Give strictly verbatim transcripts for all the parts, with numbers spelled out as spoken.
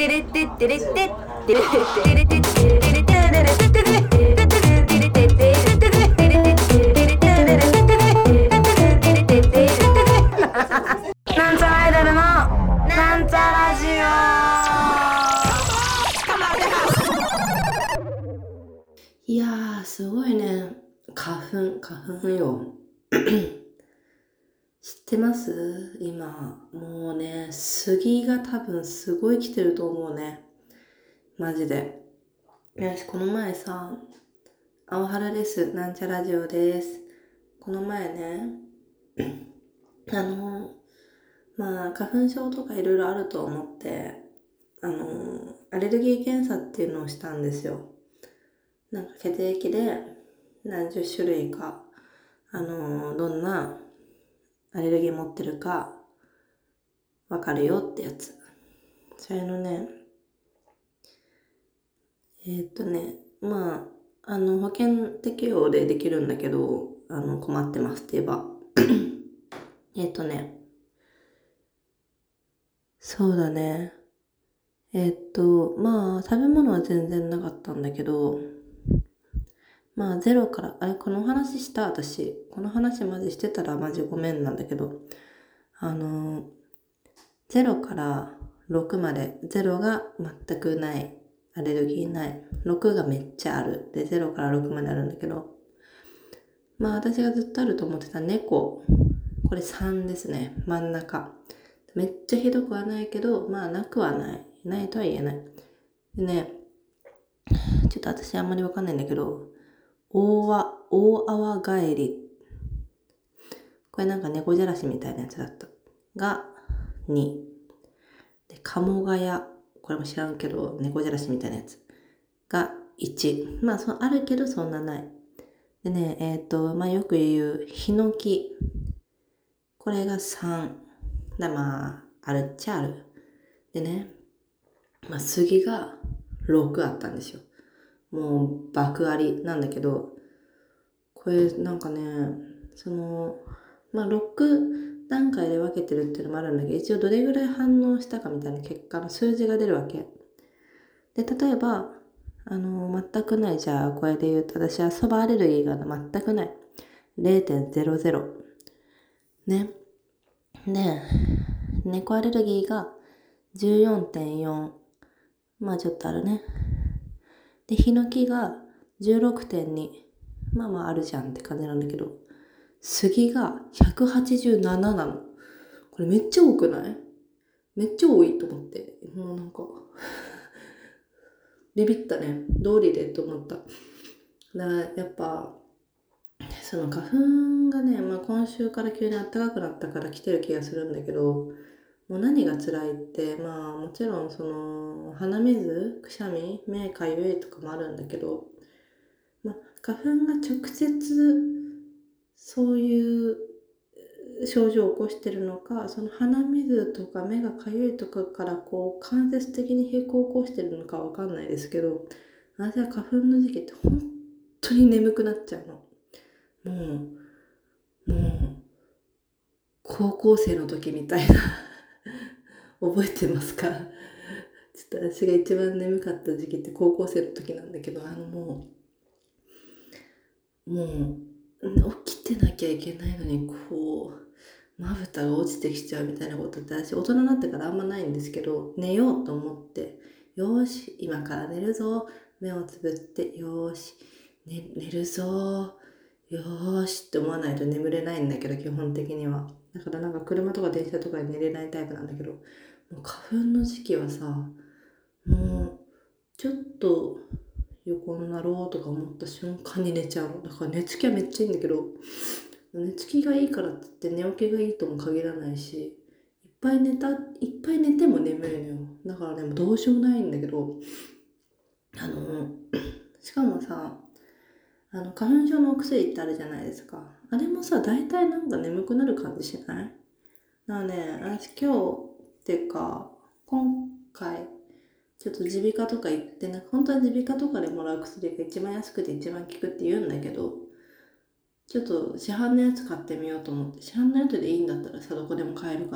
なんちゃらアイドルのなんちゃラジオ。いやーすごいね、花粉花粉よ知ってます？今もうね、杉が多分すごい来てると思うね、マジで。よし、この前さ、青春です、なんちゃラジオです。この前ねあのまあ花粉症とかいろいろあると思ってあのアレルギー検査っていうのをしたんですよ。なんか血液で何十種類かあのどんなアレルギー持ってるかわかるよってやつ。それのねえーっとねまああの保険適用でできるんだけど、あの困ってますって言えばえーっとねそうだねえーっとまあ食べ物は全然なかったんだけど、まあゼロから、あれこの話した私。この話マジしてたらマジごめんなんだけど、あのー、ゼロからろくまで、ゼロが全くない、アレルギーない、ろくがめっちゃある。で、ゼロからろくまであるんだけど、まあ私がずっとあると思ってた猫、これさんですね、真ん中。めっちゃひどくはないけど、まあなくはない。ないとは言えない。でね、ちょっと私あんまりわかんないんだけど、大わ、大アワガエリ。これなんか猫じゃらしみたいなやつだった。が、に。で、カモガヤ。これも知らんけど、猫じゃらしみたいなやつ。が、いち。まあ、そう、あるけどそんなない。でね、えっと、まあよく言う、ヒノキ。これがさん。だ、まあ、あるっちゃある。でね、まあ、杉がろくあったんですよ。もう、爆ありなんだけど、これなんかね、その、まあろく段階で分けてるっていうのもあるんだけど、一応どれぐらい反応したかみたいな結果の数字が出るわけ。で、例えば、あの、全くない、じゃあこれで言うと、私はそばアレルギーが全くない。れいてんゼロゼロ。ね。で、猫アレルギーが じゅうよんてんよん。まあちょっとあるね。で、ヒノキが じゅうろくてんに。まあまああるじゃんって感じなんだけど、杉がひゃくはちじゅうなななの。これめっちゃ多くない？めっちゃ多いと思って。もうなんかビビったね。道理でと思った。だからやっぱ、その花粉がね、まあ今週から急に暖かくなったから来てる気がするんだけど、もう何が辛いって、まあもちろんその鼻水、くしゃみ、目かゆいとかもあるんだけど、まあ花粉が直接そういう症状を起こしてるのか、その鼻水とか目がかゆいとかからこう間接的に並行を起こしてるのかわかんないですけど、私は花粉の時期って本当に眠くなっちゃうの。もう、もう、高校生の時みたいな覚えてますか？ちょっと私が一番眠かった時期って高校生の時なんだけど、あのもう、もう、起きてなきゃいけないのに、こう、まぶたが落ちてきちゃうみたいなことって私大人になってからあんまないんですけど、寝ようと思って、よーし、今から寝るぞ、目をつぶって、よーし、ね、寝るぞ、よーしって思わないと眠れないんだけど、基本的には。だからなんか車とか電車とかで寝れないタイプなんだけど、もう花粉の時期はさ、もう、ちょっと横になろうとか思った瞬間に寝ちゃうの。だから寝つきはめっちゃいいんだけど、寝つきがいいからって言って寝起きがいいとも限らないし、いっぱい寝た、いっぱい寝ても眠いのよ。だからね、もうどうしようもないんだけど、あの、しかもさ、あの、花粉症のお薬ってあるじゃないですか。あれもさ、大体なんか眠くなる感じしない？だからね、私今日っていうか、今回、ちょっと耳鼻科とか行ってな、本当は耳鼻科とかでもらう薬が一番安くて一番効くって言うんだけど、ちょっと市販のやつ買ってみようと思って、市販のやつでいいんだったらさ、どこでも買えるから。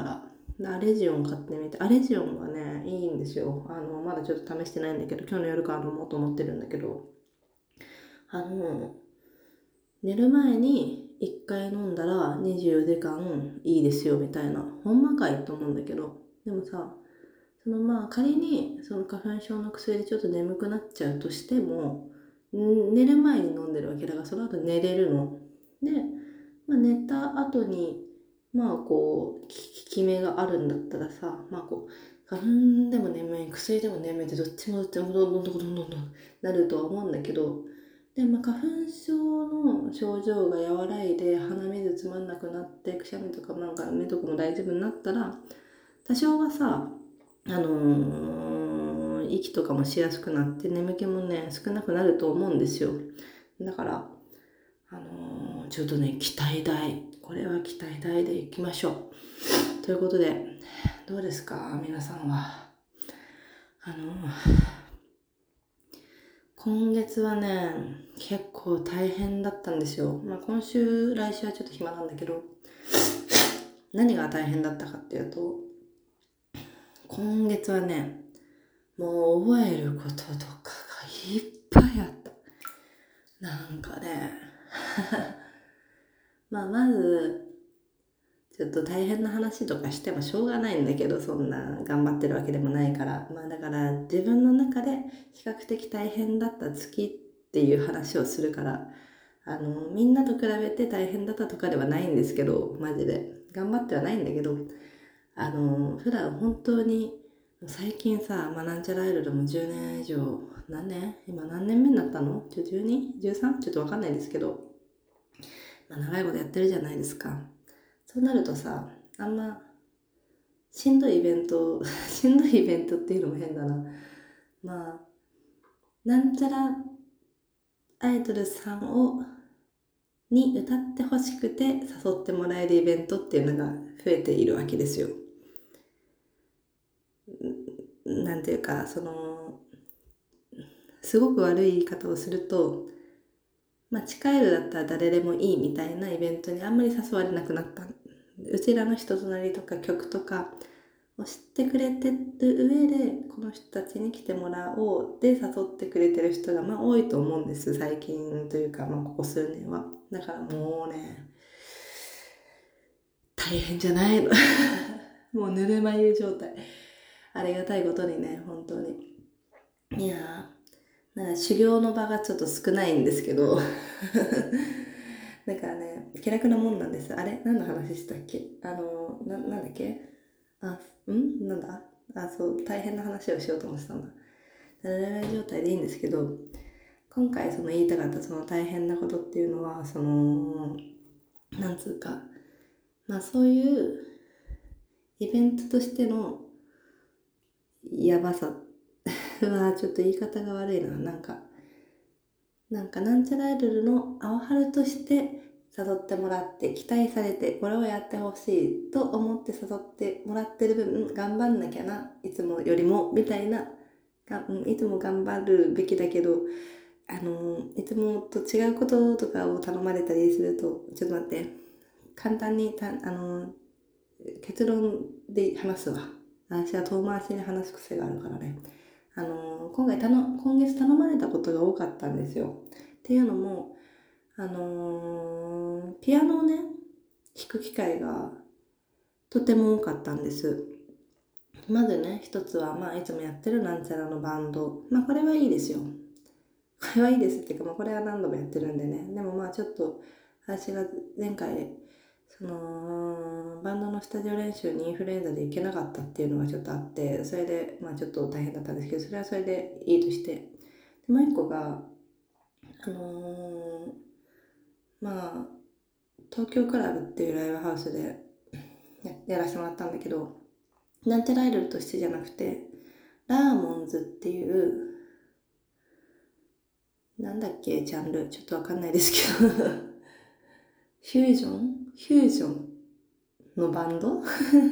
でアレジオン買ってみて、アレジオンはね、いいんですよ。あの、まだちょっと試してないんだけど、今日の夜から飲もうと思ってるんだけど、あの、寝る前にいっかい飲んだらにじゅうよじかんいいですよみたいな、ほんまかいと思うんだけど、でもさ、そのまあ仮にその花粉症の薬でちょっと眠くなっちゃうとしても、ん寝る前に飲んでるわけだから、その後寝れるの。で、まあ、寝た後に、まあこう、効き目があるんだったらさ、まあこう、花粉でも眠い、薬でも眠いってどっちもどっちもどんどんどんどんどんどんなるとは思うんだけど、で、まあ花粉症の症状が和らいで鼻水つまんなくなってくしゃみとかなんか目とかも大丈夫になったら、多少はさ、あのー息とかもしやすくなって眠気もね少なくなると思うんですよ。だからあのーちょっとね期待大、これは期待大でいきましょう。ということで、どうですか皆さんは。あのー今月はね結構大変だったんですよ。まあ今週来週はちょっと暇なんだけど、何が大変だったかっていうと、今月はねもう覚えることとかがいっぱいあった。なんかねまあまずちょっと大変な話とかしてもしょうがないんだけど、そんな頑張ってるわけでもないから、まあだから自分の中で比較的大変だった月っていう話をするから、あのみんなと比べて大変だったとかではないんですけど、マジで頑張ってはないんだけど、あの普段本当に最近さ、まあ、なんちゃらアイドルもじゅうねん以上、何年今何年目になったの？ じゅうに？ じゅうさん？ ちょっとわかんないですけど、まあ、長いことやってるじゃないですか。そうなるとさ、あんましんどいイベントしんどいイベントっていうのも変だな。まあなんちゃらアイドルさんをに歌ってほしくて誘ってもらえるイベントっていうのが増えているわけですよ。なんていうか、そのすごく悪い言い方をすると、まあ、近いるだったら誰でもいいみたいなイベントにあんまり誘われなくなった。うちらの人となりとか曲とかを知ってくれてる上で、この人たちに来てもらおうで誘ってくれてる人がまあ多いと思うんです、最近というか、まあ、ここ数年は。だからもうね、大変じゃないのもうぬるま湯状態。ありがたいことにね、本当に。いやー、なんか修行の場がちょっと少ないんですけどだからね、気楽なもんなんです。あれ何の話したっけ？あの、な、なんだっけ？あ、んなんだあ、そう、大変な話をしようと思ってたんだ。ななめ状態でいいんですけど、今回その言いたかったその大変なことっていうのは、その、なんつうか、まあそういうイベントとしてのやばさはちょっと言い方が悪いな。なんか、なんかなんちゃらアイドルのアオハルとして誘ってもらって期待されてこれをやってほしいと思って誘ってもらってる分頑張んなきゃないつもよりもみたいな、がいつも頑張るべきだけど、あのいつもと違うこととかを頼まれたりすると、ちょっと待って、簡単にたあの結論で話すわ。私は遠回しに話す癖があるからね。あの今回たの今月頼まれたことが多かったんですよ。っていうのも、あのーピアノをね弾く機会がとても多かったんです。まずね、一つは、まあ、いつもやってるなんちゃらのバンド。まあ、これはいいですよ。これはいいですっていうか、まあ、これは何度もやってるんでね。でもまあ、ちょっと、私が前回、その、バンドのスタジオ練習にインフルエンザで行けなかったっていうのがちょっとあって、それで、まあ、ちょっと大変だったんですけど、それはそれでいいとして。でもう一個が、あのーまあ、東京クラブっていうライブハウスでややらせてもらったんだけど、なんちゃらアイドルとしてじゃなくて、ラーモンズっていう、なんだっけ、ジャンル、ちょっとわかんないですけどフュージョンフュージョンのバンド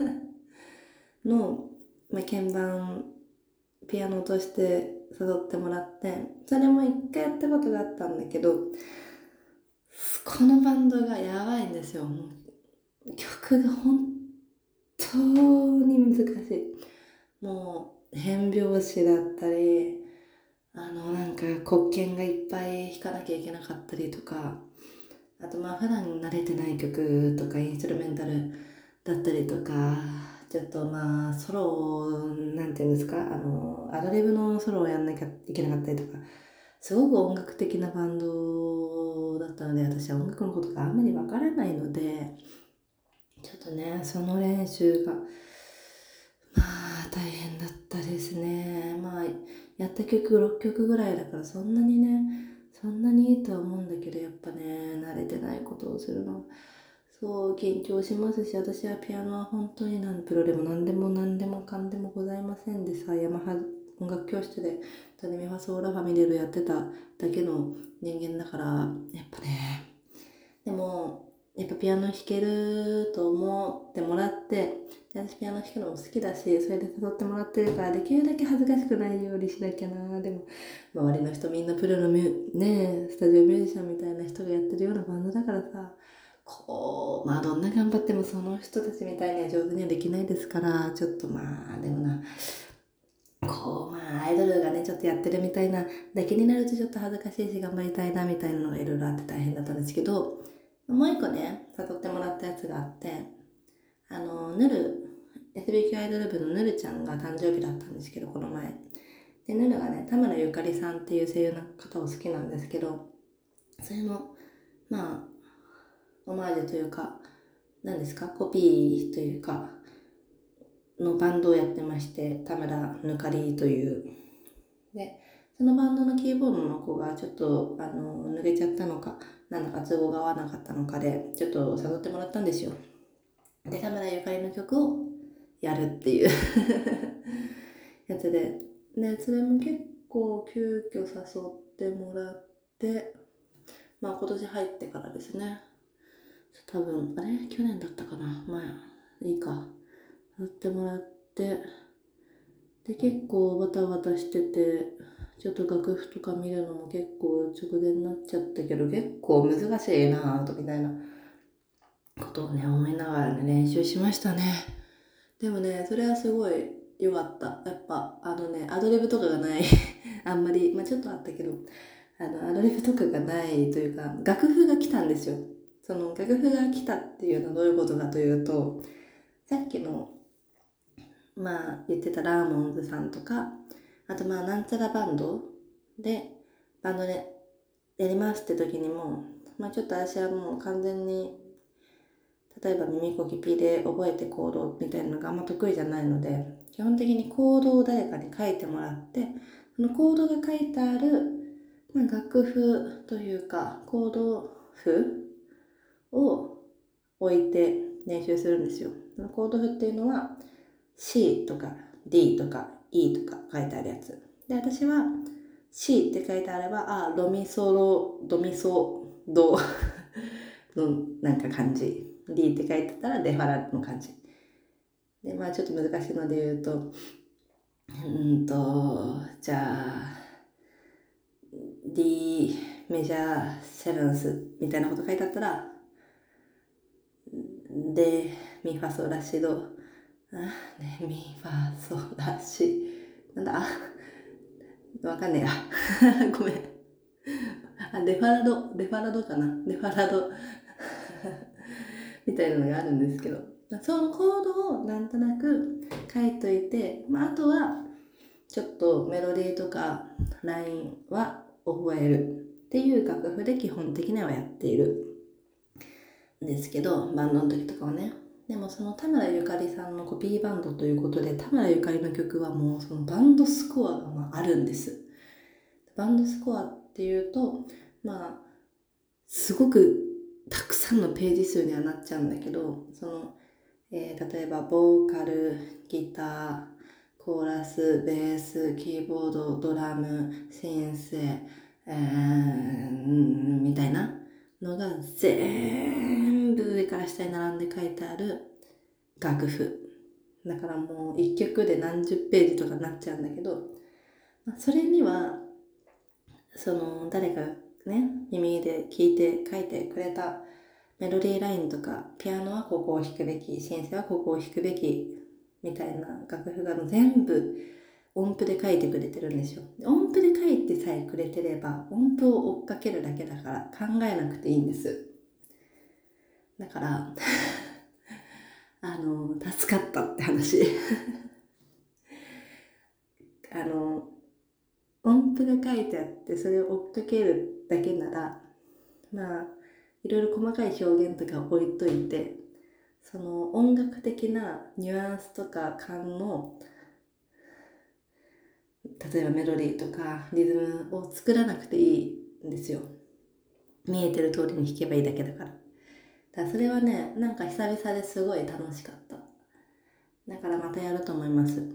の、まあ、鍵盤、ピアノとして誘ってもらって、それも一回やったことがあったんだけど、このバンドがやばいんですよ。もう曲が本当に難しい。もう変拍子だったり、あのなんか黒鍵がいっぱい弾かなきゃいけなかったりとか、あとまあ普段慣れてない曲とかインストゥルメンタルだったりとか、ちょっとまあソロなんていうんですか、あのアドリブのソロをやんなきゃいけなかったりとか、すごく音楽的なバンドだったので、私は音楽のことがあんまりわからないので、ちょっとねその練習がまあ大変だったですね。まあやった曲ろっきょくぐらいだから、そんなにねそんなにいいとは思うんだけど、やっぱね慣れてないことをするのそう緊張しますし、私はピアノは本当になんプロでも何でも何でもかんでもございませんでさ、ヤマハ音楽教室でドレミファソーラファミレルやってただけの人間だから、やっぱね、でもやっぱピアノ弾けると思ってもらって、で私ピアノ弾くのも好きだし、それで誘ってもらってるから、できるだけ恥ずかしくないようにしなきゃな。でも周りの人みんなプロのミュねスタジオミュージシャンみたいな人がやってるようなバンドだからさ、こうまあどんな頑張ってもその人たちみたいには上手にはできないですから、ちょっとまあでもな、こうまあアイドルがねちょっとやってるみたいなだけになるとちょっと恥ずかしいし、頑張りたいなみたいなのがいろいろあって大変だったんですけど、もう一個ね誘ってもらったやつがあって、あのヌル エスビーキュー アイドル部のヌルちゃんが誕生日だったんですけど、この前で、ヌルがね田村ゆかりさんっていう声優の方を好きなんですけど、それのまあオマージュというか、何ですか、コピーというかのバンドをやってまして、田村ぬかりというで、そのバンドのキーボードの子がちょっとあの抜けちゃったのか、なんだか都合が合わなかったのかでちょっと誘ってもらったんですよ。で田村ゆかりの曲をやるっていうやつで、でそれも結構急遽誘ってもらって、まあ今年入ってからですね。多分あれ去年だったかな、まあいいか、やってもらって、で結構バタバタしてて、ちょっと楽譜とか見るのも結構直前になっちゃったけど、結構難しいなぁとみたいなことをね思いながらね練習しましたね。でもねそれはすごい良かった。やっぱあのねアドリブとかがないあんまり、まあちょっとあったけど、あのアドリブとかがないというか、楽譜が来たんですよ。その楽譜が来たっていうのはどういうことかというと、さっきのまあ言ってたラーモンズさんとか、あとまあなんちゃらバンドでバンドでやりますって時にも、まあちょっと私はもう完全に例えば耳コキピで覚えてコードみたいなのがあんま得意じゃないので、基本的にコードを誰かに書いてもらって、そのコードが書いてある、まあ、楽譜というかコード譜を置いて練習するんですよ。そのコード譜っていうのは C とか D とか E とか書いてあるやつで、私は C って書いてあれば、あ、ドミソロドミソドのなんか感じ、 D って書いてたらデファラの感じで、まあちょっと難しいので言うと、うんとじゃあ D メジャーセブンスみたいなこと書いてあったら、でミファソラシド、あねミファソラシなんだわかんねえやごめん、あレファラドレファラドかな、レファラドみたいなのがあるんですけど、そのコードをなんとなく書いといて、まあ、あとはちょっとメロディーとかラインは覚えるっていう楽譜で基本的にはやっているんですけど、バンドの時とかはね。でもその田村ゆかりさんのコピーバンドということで、田村ゆかりの曲はもうそのバンドスコアがまああるんです。バンドスコアっていうと、まあすごくたくさんのページ数にはなっちゃうんだけど、その、えー、例えばボーカル、ギター、コーラス、ベース、キーボード、ドラム、シンセ、えー、みたいなのが全部上から下に並んで書いてある楽譜。だからもう一曲で何十ページとかなっちゃうんだけど、それにはその誰かね耳で聞いて書いてくれたメロディーラインとか、ピアノはここを弾くべき、シンセはここを弾くべき、みたいな楽譜が全部音符で書いてくれてるんですよ。音符で書いてさえくれてれば、音符を追っかけるだけだから考えなくていいんです。だから、あの、助かったって話。あの、音符が書いてあって、それを追っかけるだけなら、まあ、いろいろ細かい表現とか置いといて、その音楽的なニュアンスとか感の、例えばメロディーとかリズムを作らなくていいんですよ。見えてる通りに弾けばいいだけだから。だからそれはね、なんか久々ですごい楽しかった。だからまたやると思います。うん。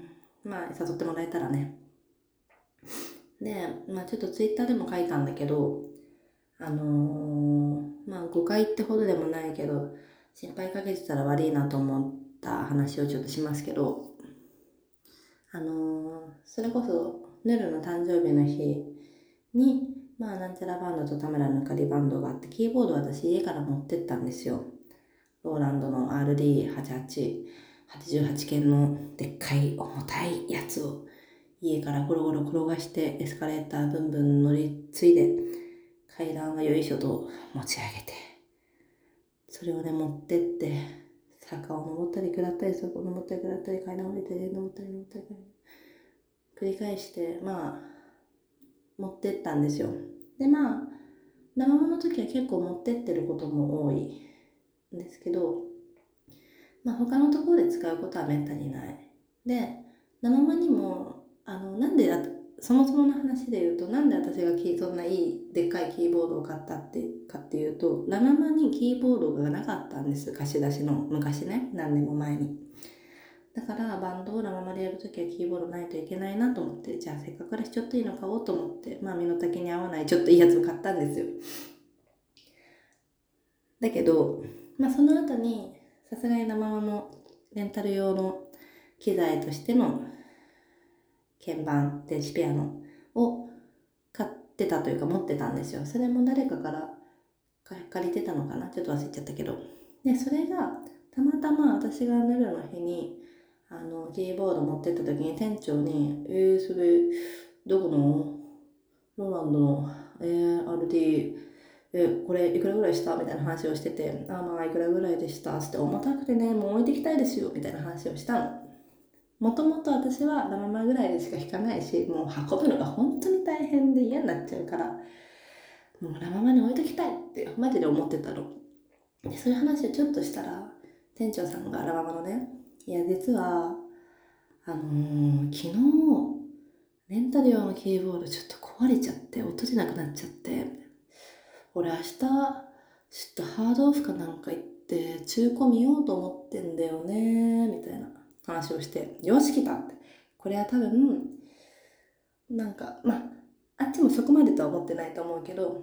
まあ、誘ってもらえたらね。で、まあちょっとツイッターでも書いたんだけど、あのー、まあ誤解ってほどでもないけど、心配かけてたら悪いなと思った話をちょっとしますけど、あのー、それこそ、ヌルの誕生日の日に、まあなんちゃらバンドと田村ぬかりバンドがあって、キーボード私家から持ってったんですよ。ローランドの アールディーはちじゅうはち、はちじゅうはち鍵のでっかい重たいやつを家からゴロゴロ転がしてエスカレーターブンブン乗り継いで階段はよいしょと持ち上げて、それをね持ってって坂を登ったり下ったり、そこを登ったり下ったり、階段を降りたり登ったり登ったり繰り返して、まあ持ってったんですよ。でまあ生物の時は結構持ってってることも多いんですけど、まあ他のところで使うことはめったにない。で生間にもあのなんでそもそもの話で言うと、なんで私がそんないいでっかいキーボードを買ったってかっていうと、ラママにキーボードがなかったんです。貸し出しの昔ね、何年も前に。だからバンドをラママでやるときはキーボードないといけないなと思って、じゃあせっかくだしちょっといいの買おうと思って、まあ身の丈に合わないちょっといいやつを買ったんですよ。だけど、まあその後にさすがに生マのレンタル用の機材としての鍵盤、電子ピアノを買ってたというか持ってたんですよ。それも誰かから借りてたのかな、ちょっと忘れちゃったけど。で、それがたまたま私がヌルの日にあのキーボード持ってった時に店長に「えー、それどこのローランドの、えー、アールディー、え、これいくらぐらいしたみたいな話をしてて、あ、まあいくらぐらいでしたつって、重たくてね、もう置いてきたいですよみたいな話をしたの。もともと私はラママぐらいでしか弾かないし、もう運ぶのが本当に大変で嫌になっちゃうから、もうラママに置いときたいってマジで思ってたの。で、そういう話をちょっとしたら、店長さんがラママのね、いや実は、あのー、昨日、レンタル用のキーボードちょっと壊れちゃって、音出なくなっちゃって、俺明日、ちょっとハードオフかなんか行って、中古見ようと思ってんだよね、みたいな話をして、よし来たって。これは多分、なんか、まあ、あっちもそこまでとは思ってないと思うけど、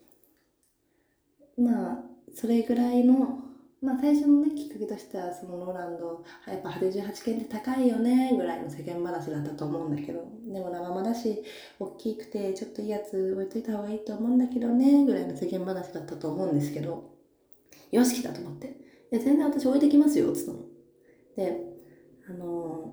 まあ、それぐらいの、まあ最初のね、きっかけとしては、そのローランド、やっぱはちじゅうはち鍵って高いよね、ぐらいの世間話だったと思うんだけど、でも生々だし、大きくて、ちょっといいやつ置いといた方がいいと思うんだけどね、ぐらいの世間話だったと思うんですけど、よし来たと思って。いや、全然私置いてきますよ、つったの。で、あの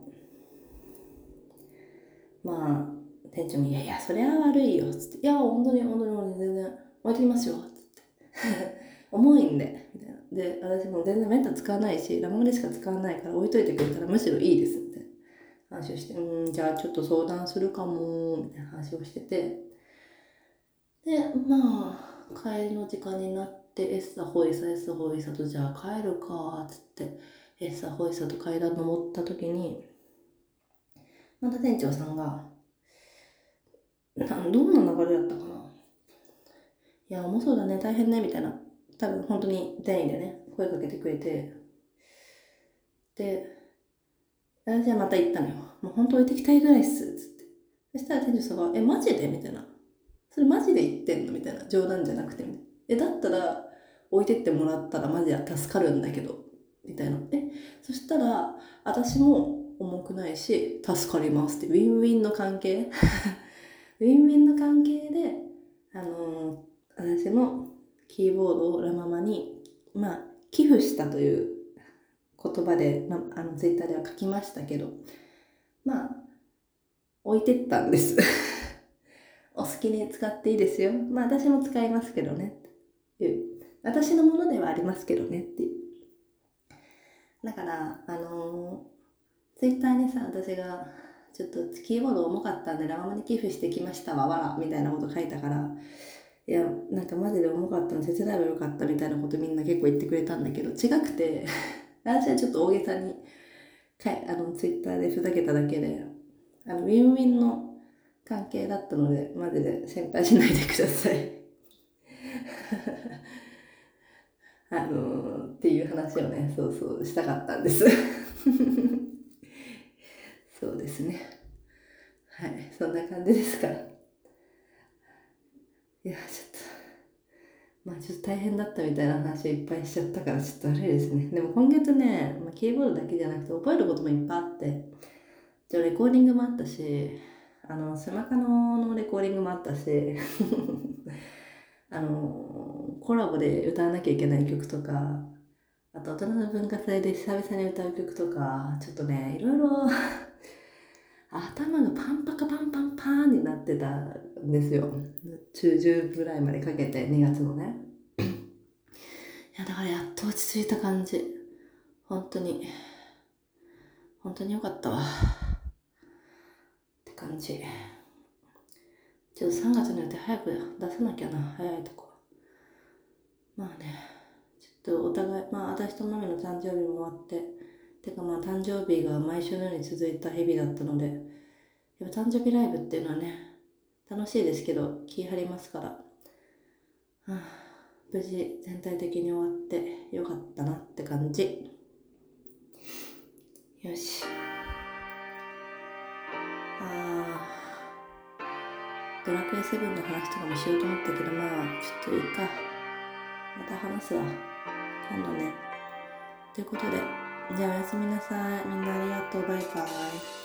ー、まあ、店長も、いやいや、それは悪いよ、つって。いや、本当に、本当に、本当に全然置いてきますよ、つって。重いんで、みたいな。で、私も全然メンタ使わないし、ラムネしか使わないから置いといてくれたらむしろいいです、みたいな話をして、うん、じゃあちょっと相談するかも、みたいな話をしてて。で、まあ、帰りの時間になって、エッサホイサ、エッサホイサと、じゃあ帰るか、つって、エッサホイサと階段登った時に、また店長さんが、などんな流れだったかな。いや、重そうだね、大変ね、みたいな。多分本当に善意でね、声かけてくれて、で、私はまた行ったのよ。もう本当置いてきたいぐらいっす、つって。そしたら店長さんが、え、マジでみたいな。それマジで言ってんのみたいな。冗談じゃなくてみたいな。え、だったら置いてってもらったらマジで助かるんだけど。みたいな。え、そしたら私も重くないし、助かりますって。ウィンウィンの関係ウィンウィンの関係で、あのー、私のキーボードをラママにまあ寄付したという言葉で、まあ、あのツイッターでは書きましたけど、まあ置いてったんですお好きに使っていいですよ、まあ私も使いますけどねっていう、私のものではありますけどねっていう。だからあのー、ツイッターにさ、私がちょっとキーボード重かったんでラガマに寄付してきましたわわらみたいなこと書いたから、いやなんかマジで重かったの手伝えばよかったみたいなことみんな結構言ってくれたんだけど、違くて私はちょっと大げさにかいあのツイッターでふざけただけで、あのウィンウィンの関係だったのでマジで心配しないでくださいあのー、っていう話をね、そうそうしたかったんですそうですね、はい、そんな感じですから。いやちょっとまあちょっと大変だったみたいな話をいっぱいしちゃったからちょっと悪いですね。でも今月ね、まあ、キーボードだけじゃなくて覚えることもいっぱいあって、じゃあレコーディングもあったし、あのスマカノのレコーディングもあったしあのコラボで歌わなきゃいけない曲とか、あと大人の文化祭で久々に歌う曲とか、ちょっとねいろいろ頭がパンパカパンパンパーンになってたんですよ、中旬ぐらいまでかけて、にがつのね。いやだからやっと落ち着いた感じ、本当に本当によかったわって感じ。ちょっとさんがつの予定早く出さなきゃな、早いとこ。まあね、ちょっとお互い、まあ私とマミの誕生日も終わって、てかまあ誕生日が毎週のように続いた日々だったので、やっぱ誕生日ライブっていうのはね、楽しいですけど気張りますから、はあ、無事全体的に終わってよかったなって感じ。よし。あー、ドラクエセブンの話とかもしようと思ったけど、まあちょっといいか、また話すわ今度ね。ということで、じゃあおやすみなさい。みんなありがとう。バイバイ。